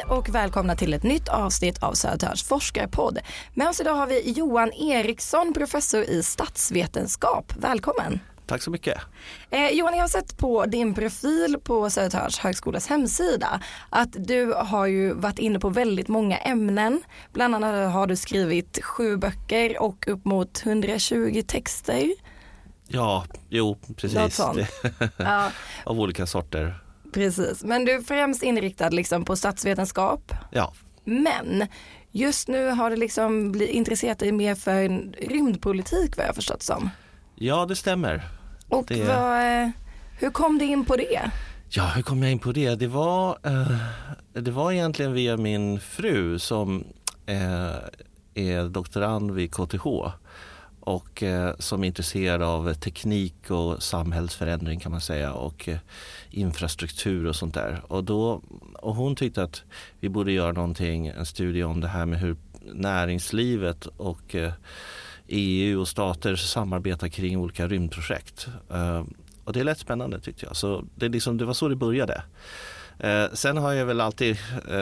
och välkomna till ett nytt avsnitt av Södertörns forskarpodd. Med oss idag har vi Johan Eriksson, professor i statsvetenskap. Välkommen. Tack så mycket. Johan, jag har sett på din profil på Södertörns högskolas hemsida att du har ju varit inne på väldigt många ämnen. Bland annat har du skrivit 7 böcker och upp mot 120 texter. Ja, jo, precis. Ja. Av olika sorter. Precis, men du är främst inriktad liksom på statsvetenskap. Ja. Men just nu har du liksom blivit intresserad dig mer för rymdpolitik, vad jag förstått som. Ja, det stämmer. Och hur kom du in på det? Ja, hur kom jag in på det? Det var egentligen via min fru som är doktorand vid KTH och som är intresserad av teknik och samhällsförändring kan man säga och infrastruktur och sånt där. Och hon tyckte att vi borde göra en studie om det här med hur näringslivet och EU och stater samarbetar kring olika rymdprojekt. Och det är lätt spännande tyckte jag. Så det var så det började. Sen har jag väl alltid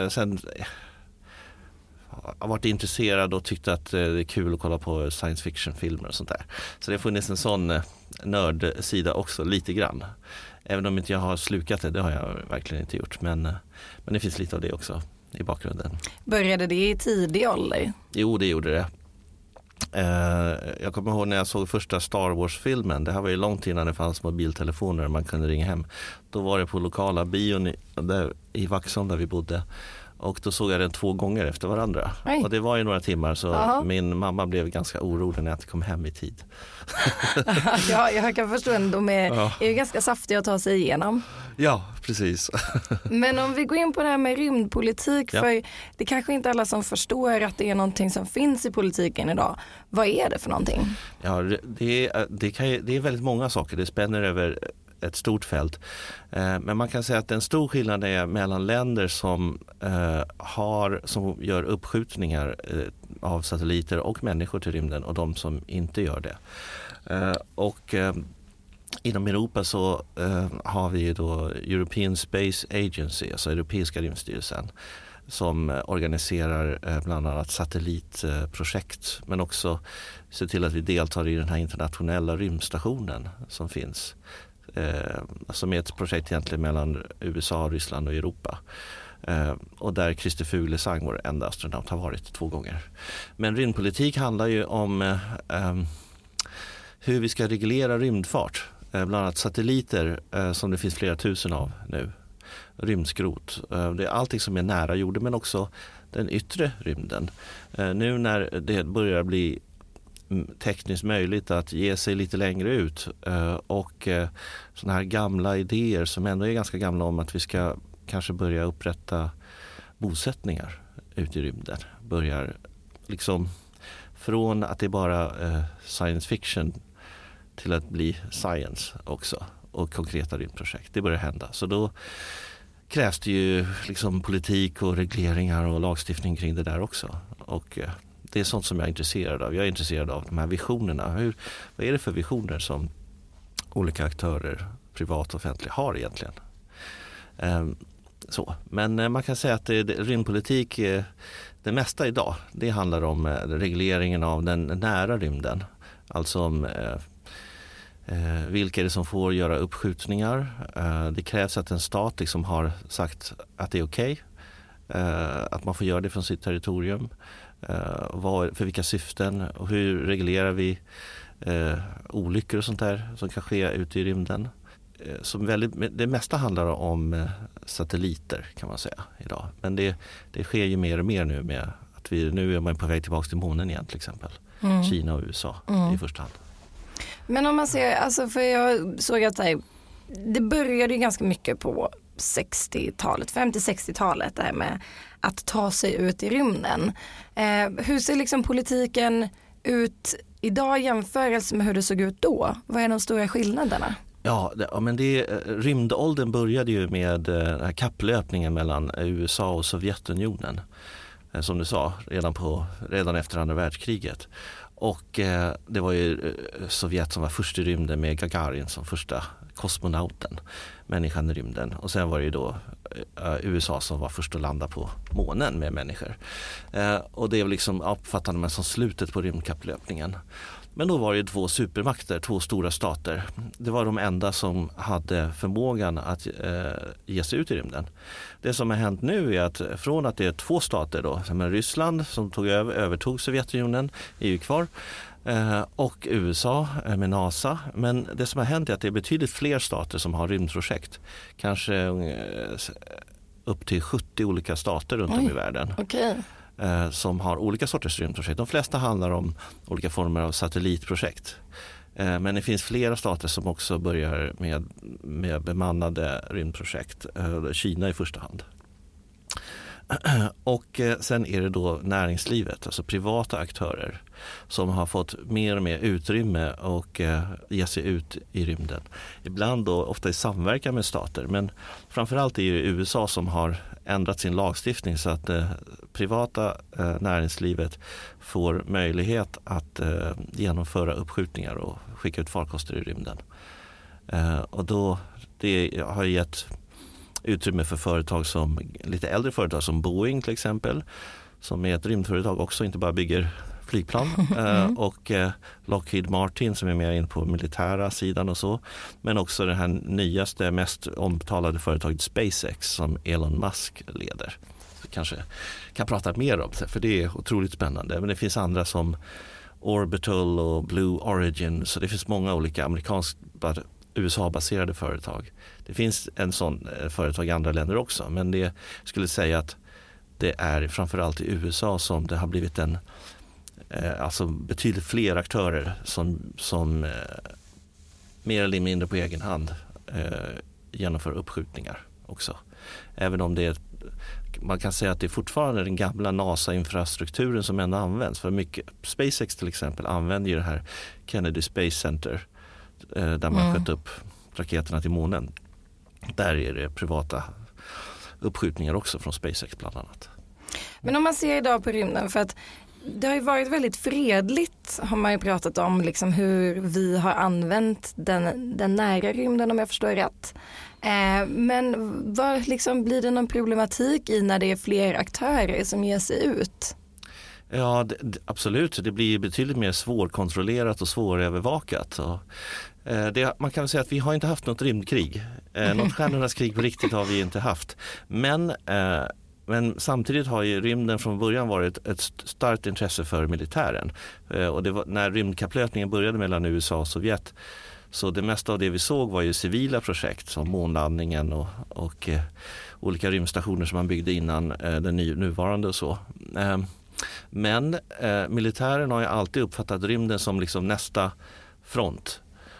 har varit intresserad och tyckt att det är kul att kolla på science fiction-filmer och sånt där. Så det har funnits en sån nördsida också lite grann. Även om inte jag har slukat det har jag verkligen inte gjort. Men det finns lite av det också i bakgrunden. Började det i tidig ålder? Jo, det gjorde det. Jag kommer ihåg när jag såg första Star Wars-filmen. Det här var ju långt innan det fanns mobiltelefoner och man kunde ringa hem. Då var det på lokala bion i Vaxholm där vi bodde. Och då såg jag den 2 gånger efter varandra. Oj. Och det var ju några timmar så Aha. Min mamma blev ganska orolig när jag inte kom hem i tid. Ja, jag kan förstå att de är ju ganska saftiga att ta sig igenom. Ja, precis. Men om vi går in på det här med rymdpolitik, för det kanske inte alla som förstår att det är någonting som finns i politiken idag. Vad är det för någonting? Ja, det är väldigt många saker. Det spänner över ett stort fält. Men man kan säga att en stor skillnad är mellan länder som gör uppskjutningar av satelliter och människor till rymden och de som inte gör det. Inom Europa så har vi ju då European Space Agency, alltså Europeiska rymdstyrelsen, som organiserar bland annat satellitprojekt men också ser till att vi deltar i den här internationella rymdstationen som finns. Som är ett projekt egentligen mellan USA, Ryssland och Europa. Och där Christer Fuglesang, vår enda astronaut, har varit 2 gånger. Men rymdpolitik handlar ju om hur vi ska reglera rymdfart. Bland annat satelliter som det finns flera tusen av nu. Rymdskrot. Det är allting som är nära jorden men också den yttre rymden. Nu när det börjar bli tekniskt möjligt att ge sig lite längre ut och sådana här gamla idéer som ändå är ganska gamla om att vi ska kanske börja upprätta bosättningar ute i rymden. Börjar liksom från att det är bara science fiction till att bli science också och konkreta rymdprojekt. Det börjar hända. Så då krävs det ju liksom politik och regleringar och lagstiftning kring det där också. Och det är sånt som jag är intresserad av. Jag är intresserad av de här visionerna. Vad är det för visioner som olika aktörer, privat och offentliga, har egentligen? Men man kan säga att rymdpolitik, det mesta idag, det handlar om regleringen av den nära rymden. Alltså om vilka är det som får göra uppskjutningar. Det krävs att en stat liksom har sagt att det är okej. Att man får göra det från sitt territorium. För vilka syften och hur reglerar vi olyckor och sånt där som kan ske ute i rymden. Det mesta handlar om satelliter kan man säga idag. Men det sker ju mer och mer nu med att nu är man på väg tillbaka till månen igen till exempel. Kina och USA i första hand. Men om man ser, alltså för jag såg att det började ju ganska mycket på 60-talet, 50-60-talet det här med att ta sig ut i rymden. Hur ser liksom politiken ut idag i jämförelse med hur det såg ut då? Vad är de stora skillnaderna? Ja, men rymdåldern började ju med den här kapplöpningen mellan USA och Sovjetunionen. Som du sa, redan efter andra världskriget. Och det var ju Sovjet som var först i rymden med Gagarin som första kosmonauten, människan i rymden. Och sen var det ju då USA som var först att landa på månen med människor. Och det är liksom uppfattande man som slutet på rymdkapplöpningen. Men då var det 2 supermakter, 2 stora stater. Det var de enda som hade förmågan att ge sig ut i rymden. Det som har hänt nu är att från att det är 2 stater då, som är Ryssland som övertog Sovjetunionen, är ju kvar, och USA med NASA. Men det som har hänt är att det är betydligt fler stater som har rymdprojekt. Kanske upp till 70 olika stater runt om i världen. Okay. Som har olika sorters rymdprojekt. De flesta handlar om olika former av satellitprojekt. Men det finns flera stater som också börjar med bemannade rymdprojekt. Kina i första hand. Och sen är det då näringslivet, alltså privata aktörer som har fått mer och mer utrymme och ge sig ut i rymden. Ibland då ofta i samverkan med stater, men framförallt är det USA som har ändrat sin lagstiftning så att privata näringslivet får möjlighet att genomföra uppskjutningar och skicka ut farkoster i rymden. Och då det har gett utrymme för företag som lite äldre företag som Boeing till exempel, som är ett rymdföretag också, inte bara bygger flygplan, och Lockheed Martin som är mer in på militära sidan och så, men också det här nyaste, mest omtalade företaget SpaceX som Elon Musk leder. Så kanske kan prata mer om det, för det är otroligt spännande. Men det finns andra som Orbital och Blue Origin, så det finns många olika USA-baserade företag. Det finns en sån företag i andra länder också, men det skulle säga att det är framförallt i USA som det har blivit alltså betydligt fler aktörer som mer eller mindre på egen hand genomför uppskjutningar också. Även om man kan säga att det är fortfarande den gamla NASA-infrastrukturen som ändå används. För mycket, SpaceX till exempel använder ju det här Kennedy Space Center där man sköt upp raketerna till månen. Där är det privata uppskjutningar också från SpaceX bland annat. Men om man ser idag på rymden, för att det har ju varit väldigt fredligt, har man ju pratat om liksom hur vi har använt den nära rymden, om jag förstår rätt. Men blir det någon problematik i när det är fler aktörer som ger sig ut? Ja, absolut. Det blir betydligt mer svårkontrollerat och svårövervakat. Man kan väl säga att vi har inte haft något rymdkrig. Något stjärnornas krig på riktigt har vi inte haft. Men samtidigt har ju rymden från början varit ett starkt intresse för militären. Och det var, när rymdkapplöpningen började mellan USA och Sovjet, så det mesta av det vi såg var ju civila projekt som månlandningen och olika rymdstationer som man byggde innan den nuvarande och så. Men militären har ju alltid uppfattat rymden som liksom nästa front.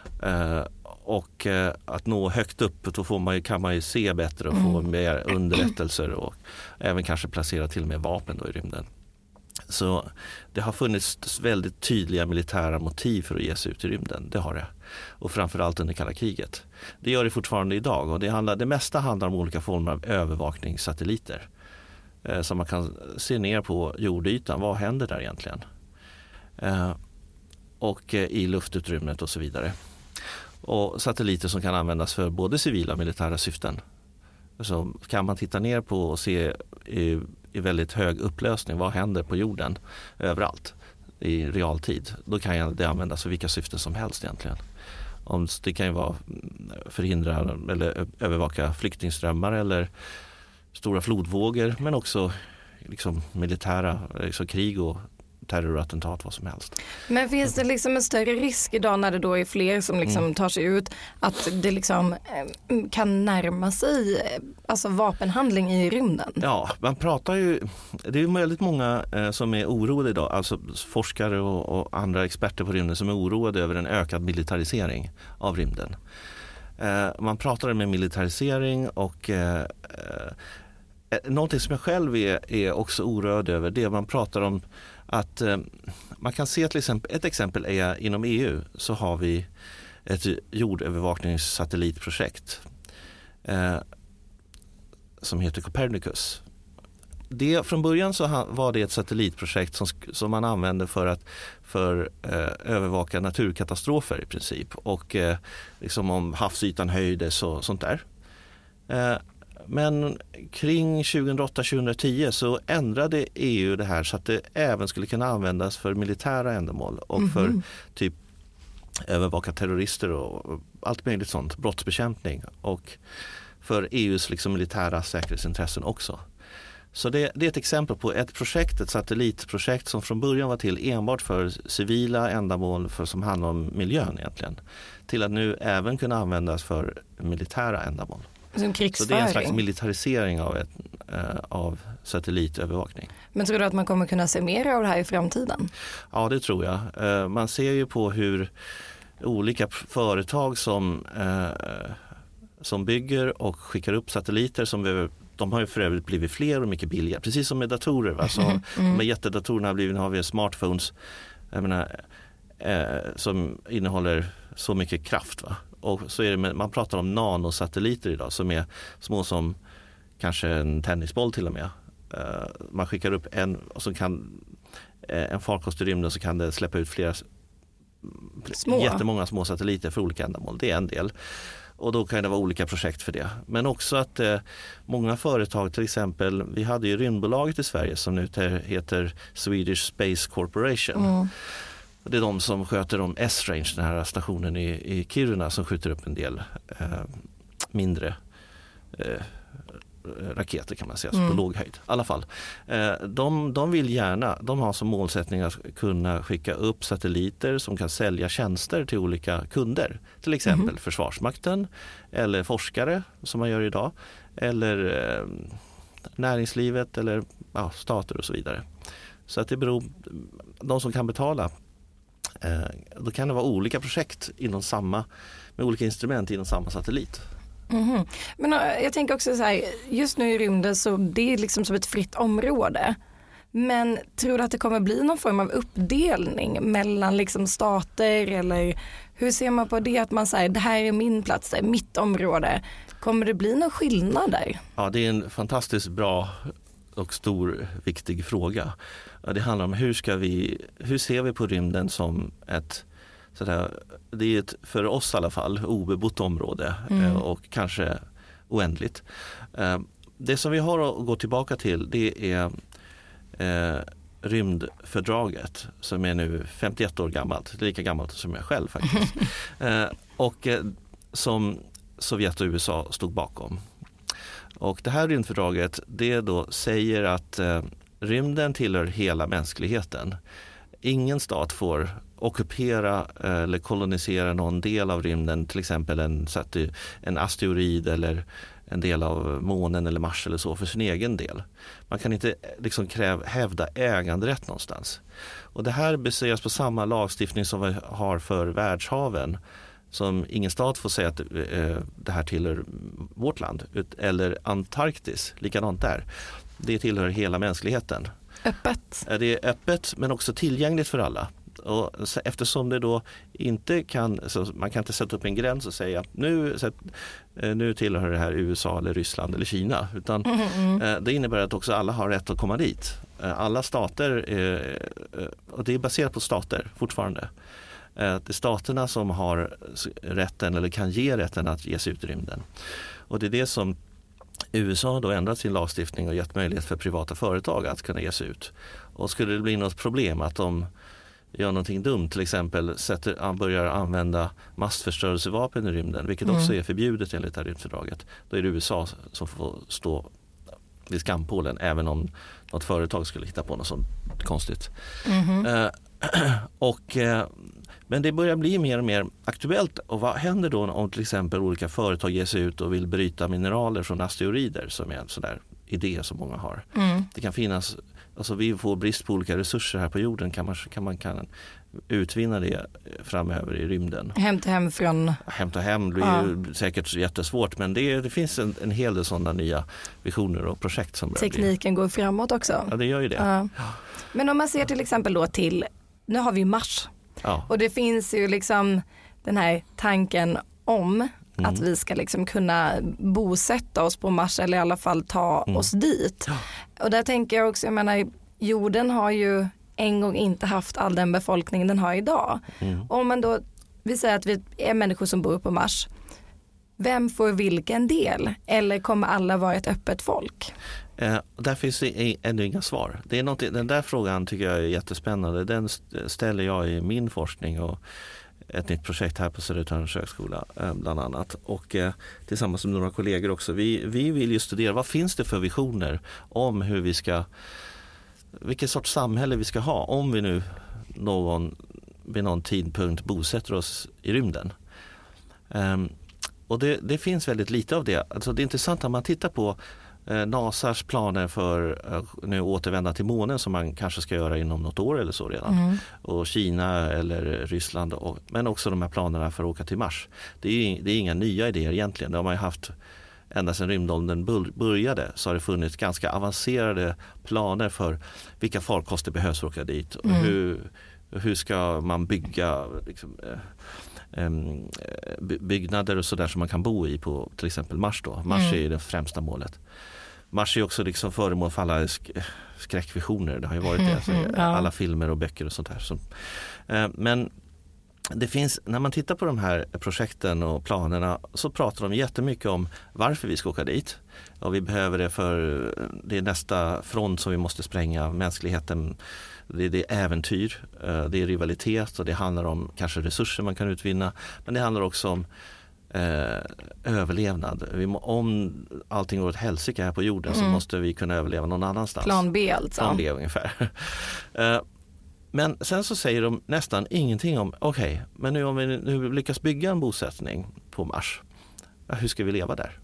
Och att nå högt upp, då kan man ju se bättre och få mer underrättelser och även kanske placera till och med vapen då i rymden. Så det har funnits väldigt tydliga militära motiv för att ge sig ut i rymden, det har det. Och framförallt under kalla kriget. Det gör det fortfarande idag, och det mesta handlar om olika former av övervakningssatelliter. Så man kan se ner på jordytan, vad händer där egentligen? Och i luftutrymmet och så vidare. Och satelliter som kan användas för både civila och militära syften. Så kan man titta ner på och se i väldigt hög upplösning vad händer på jorden överallt i realtid. Då kan det användas för vilka syften som helst egentligen. Det kan ju vara förhindra eller övervaka flyktingströmmar eller stora flodvågor, men också liksom militära krig och terrorattentat, vad som helst. Men finns det liksom en större risk idag när det då är fler som tar sig ut, att det kan närma sig vapenhandling i rymden? Ja, man pratar ju, det är väldigt många som är oroade idag, alltså forskare och andra experter på rymden som är oroade över en ökad militarisering av rymden. Man pratar om en militarisering och någonting som jag själv är också oroad över, det man pratar om att man kan se till exempel, ett exempel är inom EU så har vi ett jordövervakningssatellitprojekt som heter Copernicus. från början så var det ett satellitprojekt som man använde för övervaka naturkatastrofer i princip och liksom om havsytan höjdes och sånt där. Men kring 2008-2010 så ändrade EU det här så att det även skulle kunna användas för militära ändamål och för typ övervaka terrorister och allt möjligt sånt, brottsbekämpning och för EUs liksom militära säkerhetsintressen också. Så det är ett exempel på ett satellitprojekt som från början var till enbart för civila ändamål som handlar om miljön egentligen, till att nu även kunna användas för militära ändamål. Som krigsföring. Så det är en slags militarisering av satellitövervakning. Men tror du att man kommer kunna se mer av det här i framtiden? Ja, det tror jag. Man ser ju på hur olika företag som bygger och skickar upp satelliter de har ju för övrigt blivit fler och mycket billigare. Precis som med datorer. Va? Så de här jättedatorerna har vi smartphones som innehåller så mycket kraft. Va? Och så är det man pratar om nanosatelliter idag som är små som kanske en tennisboll till och med. Man skickar upp en och så kan en farkost i rymden så kan det släppa ut jättemånga små satelliter för olika ändamål. Det är en del. Och då kan det vara olika projekt för det. Men också att många företag, till exempel, vi hade ju rymdbolaget i Sverige som nu heter Swedish Space Corporation. Det är de som sköter om S-Range, den här stationen i Kiruna som skjuter upp en del mindre raketer kan man säga, på låg höjd. I alla fall. De vill gärna, de har som målsättning att kunna skicka upp satelliter som kan sälja tjänster till olika kunder. Till exempel Försvarsmakten eller forskare som man gör idag. Eller näringslivet eller stater och så vidare. Så att det beror, de som kan betala, då kan det vara olika projekt med olika instrument inom samma satellit. Men jag tänker också så här, just nu i rymden så det är liksom som ett fritt område. Men tror du att det kommer bli någon form av uppdelning mellan liksom stater, eller hur ser man på det, att man säger det här är min plats, det är mitt område. Kommer det bli någon skillnad där? Ja, det är en fantastiskt bra och stor viktig fråga. Det handlar om hur ser vi på rymden som det är ett, för oss i alla fall, obebott område och kanske oändligt. Det som vi har att gå tillbaka till, det är rymdfördraget som är nu 51 år gammalt, lika gammalt som jag själv faktiskt. Och som Sovjet och USA stod bakom. Och det här rymdfördraget, det då säger att rymden tillhör hela mänskligheten. Ingen stat får ockupera eller kolonisera någon del av rymden, till exempel en asteroid eller en del av månen eller Mars eller så för sin egen del. Man kan inte liksom hävda äganderätt någonstans. Och det här baseras på samma lagstiftning som vi har för världshaven, som ingen stat får säga att det här tillhör vårt land, eller Antarktis, likadant där. Det tillhör hela mänskligheten. Öppet. Det är öppet men också tillgängligt för alla. Och eftersom det då inte kan, så man kan inte sätta upp en gräns och säga att nu tillhör det här USA eller Ryssland eller Kina, utan det innebär att också alla har rätt att komma dit. Alla stater, och det är baserat på stater fortfarande. Det är staterna som har rätten eller kan ge rätten att ge sig ut i rymden. Och det är det som USA då ändrat sin lagstiftning och gett möjlighet för privata företag att kunna ge sig ut. Och skulle det bli något problem att de gör någonting dumt, till exempel börjar använda massförstörelsevapen i rymden, vilket också är förbjudet enligt det här rymdfördraget, då är det USA som får stå vid skampålen även om något företag skulle hitta på något sånt konstigt. Men det börjar bli mer och mer aktuellt. Och vad händer då om till exempel olika företag ger sig ut och vill bryta mineraler från asteroider, som är en sån där idé som många har. Det kan finnas, alltså vi får brist på olika resurser här på jorden, kan man utvinna det framöver i rymden. Hämta hem blir ju säkert jättesvårt, men det finns en hel del sådana nya visioner och projekt som tekniken går framåt också. Ja, det gör ju det. Men om man ser till exempel då nu har vi Mars. Och det finns ju liksom den här tanken om att vi ska liksom kunna bosätta oss på Mars eller i alla fall ta oss dit. Och där tänker jag också, jag menar, jorden har ju en gång inte haft all den befolkning den har idag. Om man då, vi säger att vi är människor som bor på Mars, vem får vilken del? Eller kommer alla vara ett öppet folk? Där finns det ännu inga svar. Det är den där frågan tycker jag är jättespännande. Den ställer jag i min forskning och ett nytt projekt här på Södertörns högskola bland annat. Och tillsammans med några kollegor också. Vi vill ju studera vad finns det för visioner om hur vi ska, vilket sorts samhälle vi ska ha om vi nu vid någon tidpunkt bosätter oss i rymden. Och det finns väldigt lite av det. Alltså det är intressant att man tittar på NASAs planer för nu återvända till månen som man kanske ska göra inom något år eller så redan. Och Kina eller Ryssland men också de här planerna för att åka till Mars. Det är inga nya idéer egentligen. Det har man ju haft ända sedan rymdåldern började, så har det funnits ganska avancerade planer för vilka farkoster behövs för att åka dit och hur ska man bygga liksom, byggnader och sådär som man kan bo i på till exempel Mars då. Mars är det främsta målet. Mars är också liksom föremål för alla skräckvisioner. Det har ju varit det. Alla filmer och böcker och sånt här. Men det finns, när man tittar på de här projekten och planerna så pratar de jättemycket om varför vi ska åka dit. Och vi behöver det för det är nästa front som vi måste spränga. Mänskligheten, det är äventyr, det är rivalitet och det handlar om kanske resurser man kan utvinna. Men det handlar också om överlevnad. Om allting går åt helsike här på jorden så måste vi kunna överleva någon annanstans. Plan B alltså. Plan B ungefär. Men sen så säger de nästan ingenting om men nu om vi nu lyckas bygga en bosättning på Mars, hur ska vi leva där?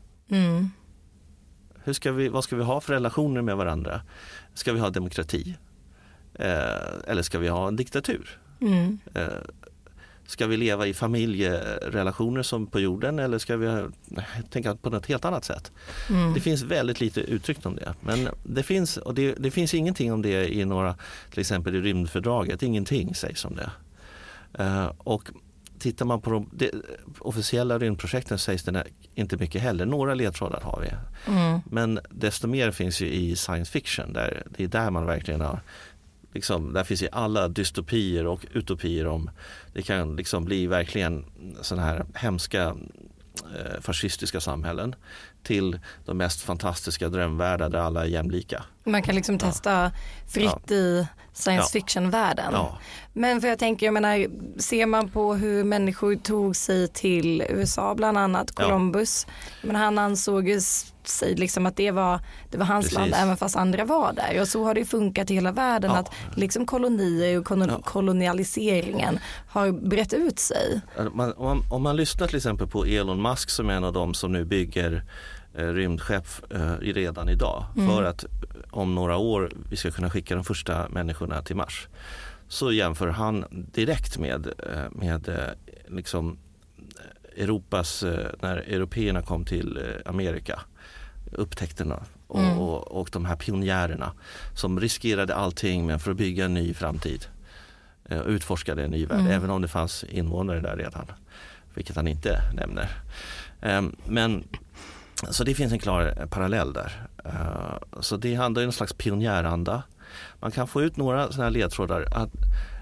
Vad ska vi ha för relationer med varandra? Ska vi ha demokrati? Eller ska vi ha en diktatur? Ska vi leva i familjerelationer som på jorden eller ska vi tänka på något helt annat sätt? Det finns väldigt lite uttryckt om det. Men det finns, och det finns ingenting om det i några, till exempel i rymdfördraget. Ingenting sägs om det. Och tittar man på de officiella rymdprojekten sägs det inte mycket heller. Några ledtrådar har vi. Men desto mer finns ju i science fiction. Det är där man verkligen har liksom, där finns ju alla dystopier och utopier om det kan liksom bli verkligen sådana här hemska fascistiska samhällen till de mest fantastiska drömvärldar där alla är jämlika. Man kan liksom testa fritt i science fiction-världen. Men för jag tänker, jag menar, ser man på hur människor tog sig till USA bland annat, Columbus, men han ansåg ju sig liksom att det var hans land även fast andra var där. Och så har det funkat i hela världen att liksom kolonier och kolonialiseringen har brett ut sig. Om man lyssnar till exempel på Elon Musk som är en av dem som nu bygger rymdskepp redan idag för att om några år vi ska kunna skicka de första människorna till Mars, så jämför han direkt med liksom Europas, när européerna kom till Amerika, upptäckterna och de här pionjärerna som riskerade allting men för att bygga en ny framtid, utforskade en ny värld även om det fanns invånare där redan, vilket han inte nämner. Men så det finns en klar parallell där. Så det handlar om en slags pionjäranda. Man kan få ut några sådana här ledtrådar att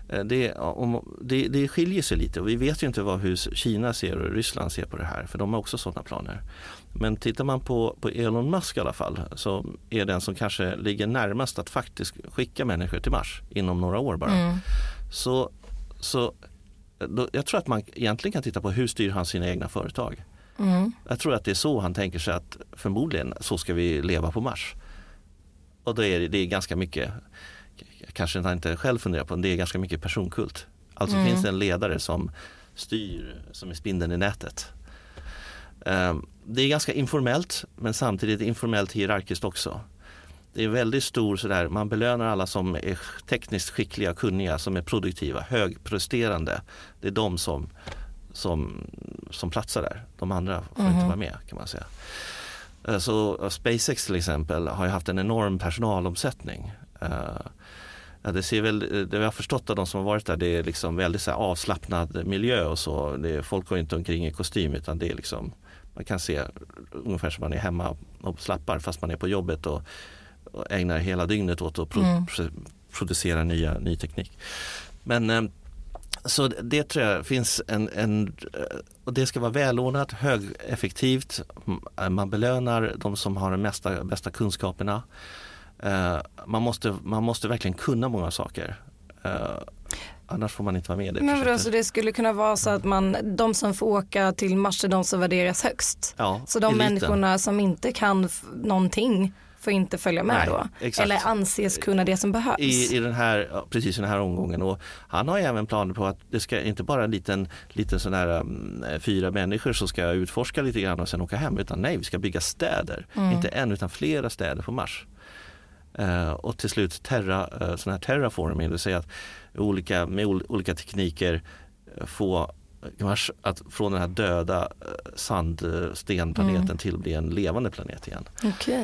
det skiljer sig lite och vi vet ju inte hur Kina ser och Ryssland ser på det här, för de har också sådana planer. Men tittar man på Elon Musk i alla fall, så är den som kanske ligger närmast att faktiskt skicka människor till Mars inom några år bara. Så jag tror att man egentligen kan titta på hur styr han sina egna företag. Jag tror att det är så han tänker sig att förmodligen så ska vi leva på Mars. Och då är det ganska mycket, kanske han inte själv funderar på, det är ganska mycket personkult. Alltså finns det en ledare som styr, som är spindeln i nätet. Det är ganska informellt, men samtidigt informellt hierarkiskt också. Det är väldigt stor sådär, man belönar alla som är tekniskt skickliga, kunniga, som är produktiva, högpresterande. Det är de som platsar där. De andra får inte vara med, kan man säga. Så SpaceX till exempel har ju haft en enorm personalomsättning. Ja, det ser väl, det jag har förstått av de som har varit där, det är liksom väldigt så här avslappnad miljö och så. Folk går inte omkring i kostym, utan det är liksom, man kan se ungefär som man är hemma och slappar fast man är på jobbet och ägnar hela dygnet åt att producera ny teknik. Men så det tror jag finns och det ska vara välordnat, högeffektivt. Man belönar de som har de bästa kunskaperna. Man måste verkligen kunna många saker. Annars får man inte vara med i det projektet. Men alltså det skulle kunna vara så att de som får åka till Mars är de som värderas högst. Ja, så de eliten. Människorna som inte kan någonting får inte följa med. Nej, då. Exakt. Eller anses kunna det som behövs. Precis i den här omgången. Och han har ju även planer på att det ska inte bara en liten sån här 4 människor som ska utforska lite grann och sen åka hem, utan nej, vi ska bygga städer. Inte en utan flera städer på Mars. Och till slut sån här terraforming, det vill säga att med olika tekniker få Mars att från den här döda sandstenplaneten till att bli en levande planet igen. Okay.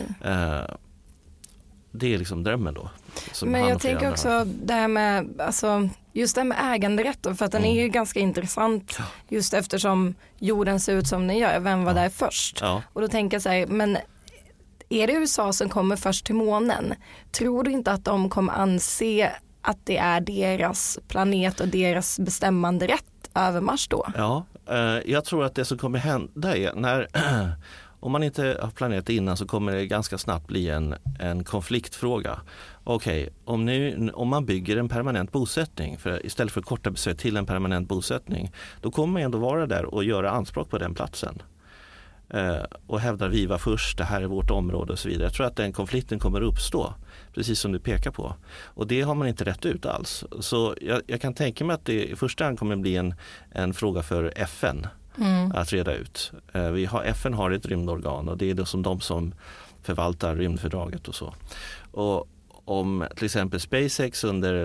Det är liksom drömmen då. Men jag tänker också det här med, alltså, just det här med äganderätten, för att den är ju ganska intressant just eftersom jorden ser ut som den gör. Vem var där först? Ja. Och då tänker jag så här, men är det USA som kommer först till månen? Tror du inte att de kommer anse att det är deras planet och deras bestämmande rätt över Mars då? Ja, jag tror att det som kommer hända är när om man inte har planerat innan så kommer det ganska snabbt bli en konfliktfråga. Okej, om man bygger en permanent bosättning istället för korta besök till en permanent bosättning, då kommer man ändå vara där och göra anspråk på den platsen. Och hävdar vi var först, det här är vårt område och så vidare. Jag tror att den konflikten kommer uppstå, precis som du pekar på. Och det har man inte rätt ut alls. Så jag kan tänka mig att det i första hand kommer bli en fråga för FN att reda ut. FN har ett rymdorgan och det är då de som förvaltar rymdfördraget och så. Och om till exempel SpaceX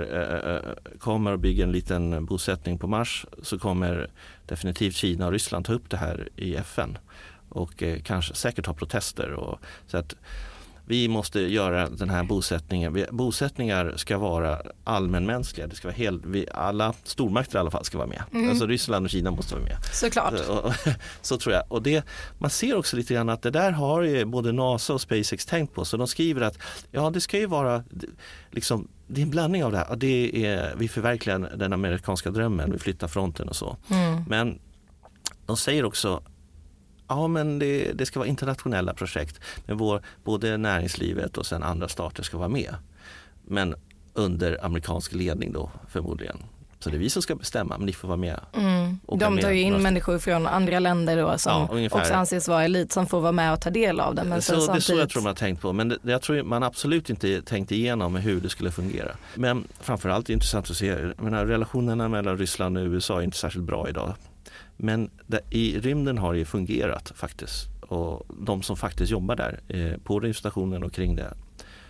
kommer och bygger en liten bosättning på Mars, så kommer definitivt Kina och Ryssland ta upp det här i FN. Och kanske säkert ha protester. Så att vi måste göra den här bosättningen. Bosättningar ska vara allmänmänskliga. Det ska vara alla stormakter i alla fall ska vara med. Alltså Ryssland och Kina måste vara med. Såklart. Så tror jag. Och man ser också lite grann att det där har ju både NASA och SpaceX tänkt på. Så de skriver att det ska ju vara liksom, det är en blandning av det här. Vi förverkligar den amerikanska drömmen. Vi flyttar fronten och så. Men de säger också men det ska vara internationella projekt. Men både näringslivet och sen andra stater ska vara med. Men under amerikansk ledning då förmodligen. Så det är vi som ska bestämma, men ni får vara med. De tar ju in människor från andra länder då, som också anses vara elit, som får vara med och ta del av det. Men så det är så jag tror man har tänkt på. Men jag tror man absolut inte tänkt igenom hur det skulle fungera. Men framförallt är det intressant att se, relationerna mellan Ryssland och USA är inte särskilt bra idag. Men i rymden har det fungerat faktiskt. Och de som faktiskt jobbar där på rymdstationen och kring det,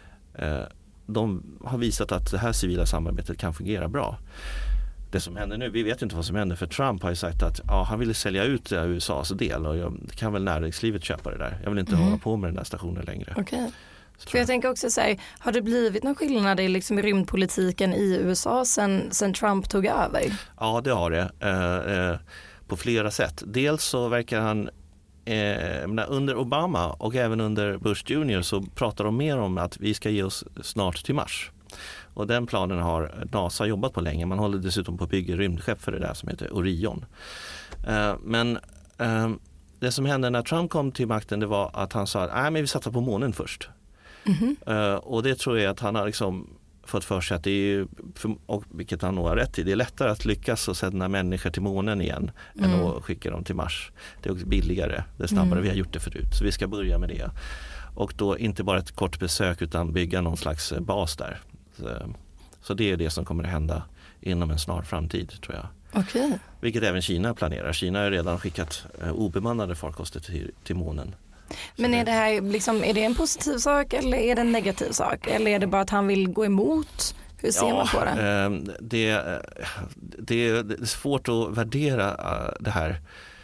de har visat att det här civila samarbetet kan fungera bra. Det som händer nu, vi vet inte vad som händer, för Trump har ju sagt att han ville sälja ut USAs del och kan väl näringslivet köpa det där. Jag vill inte hålla på med den där stationen längre. Okej. För jag tänker också säga, har det blivit någon skillnad i rymdpolitiken i USA sen Trump tog över? Ja, det har det. På flera sätt. Dels så verkar han under Obama och även under Bush Jr. så pratar de mer om att vi ska ge oss snart till Mars. Och den planen har NASA jobbat på länge. Man håller dessutom på att bygga rymdskepp för det där som heter Orion. Men det som hände när Trump kom till makten, det var att han sa att men vi satsar på månen först. Och det tror jag att han har liksom fått för sig att det är, och vilket han nog har rätt i, det är lättare att lyckas och sända människor till månen igen än att skicka dem till Mars. Det är också billigare, det är snabbare, vi har gjort det förut. Så vi ska börja med det. Och då inte bara ett kort besök utan bygga någon slags bas där. Så det är det som kommer att hända inom en snar framtid, tror jag. Okay. Vilket även Kina planerar. Kina har redan skickat obemannade farkoster till månen. Men är det här är det en positiv sak eller är det en negativ sak? Eller är det bara att han vill gå emot? Hur ser man på det? Det är svårt att värdera det här.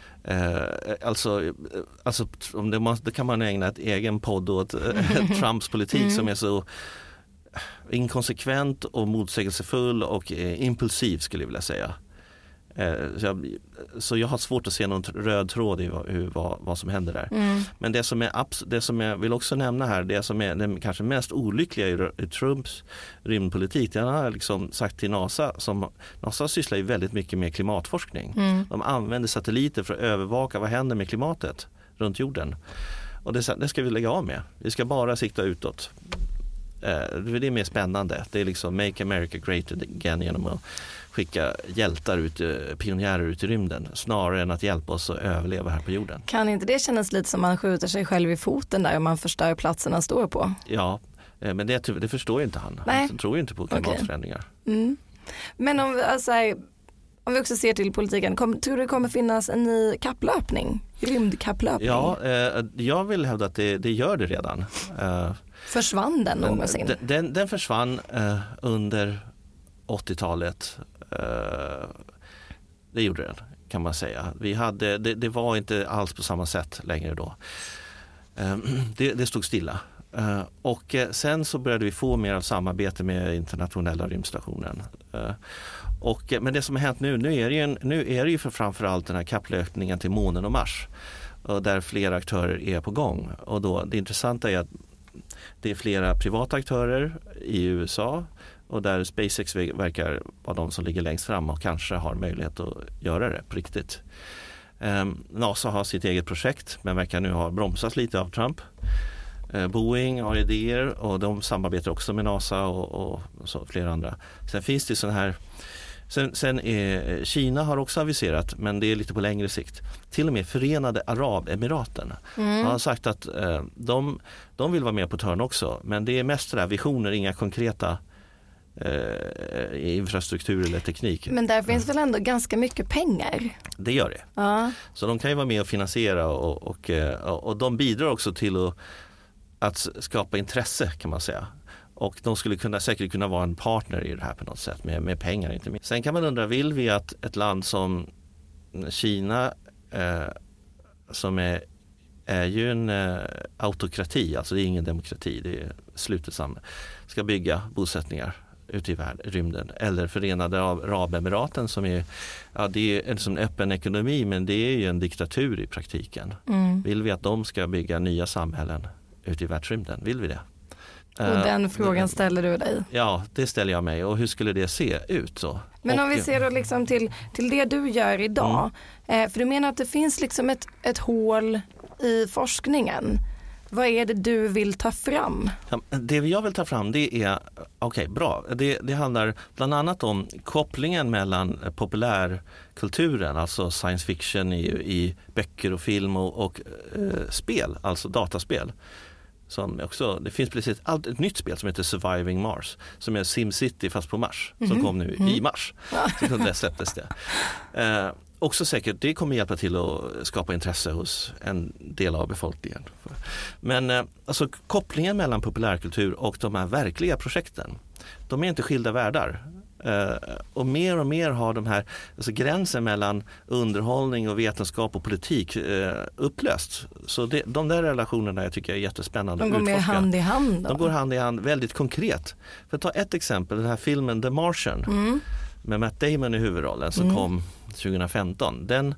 Alltså om det kan man ägna ett egen podd åt Trumps politik som är så inkonsekvent och motsägelsefull och impulsiv skulle jag vilja säga. Så jag har svårt att se någon röd tråd i vad som händer där. Men det som jag vill också nämna här, det som är det kanske mest olyckliga i Trumps rymdpolitik, det har liksom sagt till NASA, NASA sysslar ju väldigt mycket med klimatforskning. De använder satelliter för att övervaka vad händer med klimatet runt jorden. Och det ska vi lägga av med. Vi ska bara sikta utåt. Det är mer spännande. Det är liksom Make America Great Again genom att skicka pionjärer ut i rymden snarare än att hjälpa oss att överleva här på jorden. Kan inte det kännas lite som man skjuter sig själv i foten där och man förstör platsen han står på? Ja, men det förstår inte han. Nej. Han tror ju inte på klimatförändringar. Okay. Men om vi också ser till politiken, tror du det kommer finnas en ny kapplöpning? Rymdkapplöpning? Ja, jag vill hävda att det gör det redan. Försvann den någonsin? Den försvann under 80-talet. Det gjorde den, kan man säga. Det var inte alls på samma sätt längre då. Det stod stilla. Och sen så började vi få mer av samarbete med internationella rymdstationen. Men det som har hänt nu är det ju framförallt den här kapplöpningen till månen och Mars. Där flera aktörer är på gång. Och då, det intressanta är att det är flera privata aktörer i USA och där SpaceX verkar vara de som ligger längst fram och kanske har möjlighet att göra det på riktigt. NASA har sitt eget projekt men verkar nu ha bromsats lite av Trump. Boeing har idéer och de samarbetar också med NASA och så flera andra. Sen finns det sån här Sen är Kina har också aviserat, men det är lite på längre sikt. Till och med Förenade Arabemiraten har sagt att de vill vara med på törn också. Men det är mest där visioner, inga konkreta infrastruktur eller teknik. Men där finns väl ändå ganska mycket pengar? Det gör det. Ja. Så de kan ju vara med och finansiera och de bidrar också till att skapa intresse, kan man säga. Och de skulle säkert kunna vara en partner i det här på något sätt med pengar inte minst. Sen kan man undra, vill vi att ett land som Kina som är ju en autokrati, alltså det är ingen demokrati, det är slutet samhälle, ska bygga bosättningar ute i rymden, eller Förenade Arabemiraten som det är en sån öppen ekonomi, men det är ju en diktatur i praktiken. Vill vi att de ska bygga nya samhällen ute i världsrymden? Vill vi det? Och den frågan ställer du dig? Ja, det ställer jag mig. Och hur skulle det se ut så? Men om vi ser då liksom till det du gör idag, för du menar att det finns liksom ett hål i forskningen. Vad är det du vill ta fram? Ja, det jag vill ta fram, det är, bra. Det handlar bland annat om kopplingen mellan populärkulturen, alltså science fiction i böcker och film och spel, alltså dataspel. Som också, det finns precis ett nytt spel som heter Surviving Mars, som är SimCity fast på Mars, som kom nu i mars. Så det släpptes det. Också säkert, det kommer hjälpa till att skapa intresse hos en del av befolkningen. Men alltså kopplingen mellan populärkultur och de här verkliga projekten, de är inte skilda världar. Och mer har de här, alltså gränsen mellan underhållning och vetenskap och politik upplöst. Så de där relationerna jag tycker är jättespännande att utforska. De går mer hand i hand då? De går hand i hand väldigt konkret. För att ta ett exempel, den här filmen The Martian med Matt Damon i huvudrollen som kom 2015. Den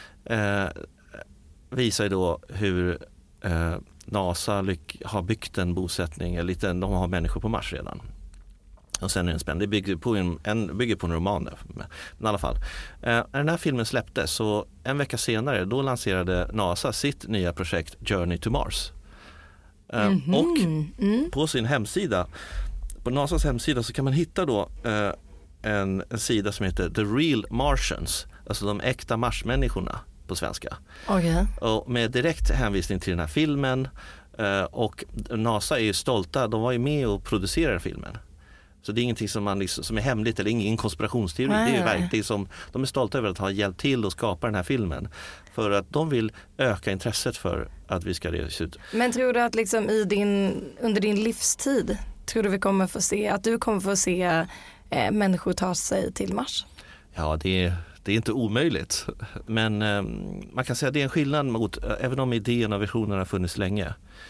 visar ju då hur NASA har byggt en bosättning, de har människor på Mars redan. Och sen är den spännande. Det bygger på en roman. Men i alla fall. När den här filmen släpptes, så en vecka senare, då lanserade NASA sitt nya projekt Journey to Mars. Och på sin hemsida, på NASAs hemsida, så kan man hitta då en sida som heter The Real Martians, alltså de äkta marsmänniskorna på svenska. Okay. Och med direkt hänvisning till den här filmen, och NASA är ju stolta, de var ju med och producerade filmen. Så det är ingenting som är hemligt eller ingen konspirationsteori. Nej. Det är ju verkligen som de är stolta över att ha hjälpt till att skapa den här filmen. För att de vill öka intresset för att vi ska resa ut. Men tror du att liksom under din livstid, tror du vi kommer få se att du kommer få se människor ta sig till Mars? Ja, det är inte omöjligt. Men man kan säga att det är en skillnad mot, även om idén och visionerna har funnits länge.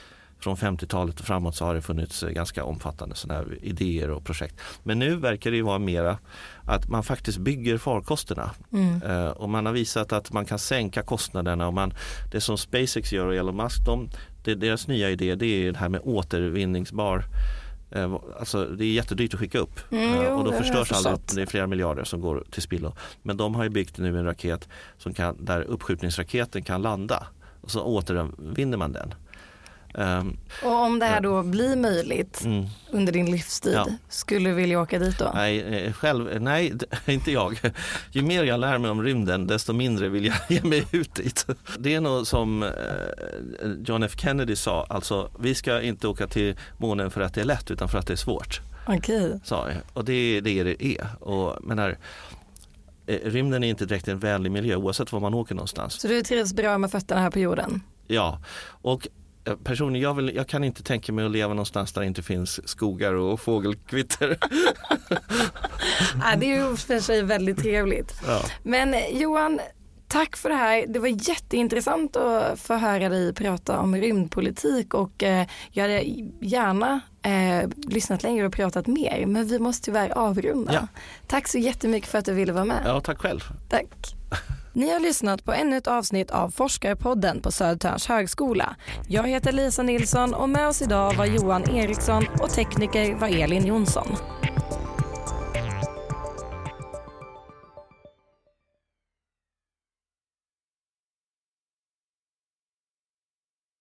från 50-talet och framåt så har det funnits ganska omfattande sådana här idéer och projekt. Men nu verkar det ju vara mera att man faktiskt bygger farkosterna. Och man har visat att man kan sänka kostnaderna. Och det som SpaceX gör och Elon Musk, deras nya idé, det är det här med återvinningsbar. Alltså det är jättedyrt att skicka upp och då förstörs allt. Det är flera miljarder som går till spillo. Men de har ju byggt nu en raket där uppskjutningsraketen kan landa och så återvinner man den. Och om det här då blir möjligt under din livstid, skulle du vilja åka dit då? Nej, inte jag. Ju mer jag lär mig om rymden, desto mindre vill jag ge mig ut dit. Det är nog som John F. Kennedy sa, alltså vi ska inte åka till månen för att det är lätt utan för att det är svårt. Okej. Och det är det är. Och rymden är inte direkt en vänlig miljö oavsett var man åker någonstans. Så du trivs bra med fötterna här på jorden? Ja, och personligen, jag kan inte tänka mig att leva någonstans där det inte finns skogar och fågelkvitter. Det är ju för sig väldigt trevligt. Ja. Men Johan, tack för det här. Det var jätteintressant att få höra dig prata om rymdpolitik och jag hade gärna lyssnat längre och pratat mer, men vi måste tyvärr avrunda. Ja. Tack så jättemycket för att du ville vara med. Ja, tack själv. Tack. Ni har lyssnat på ännu ett avsnitt av Forskarpodden på Södertörns högskola. Jag heter Lisa Nilsson och med oss idag var Johan Eriksson och tekniker var Elin Jonsson.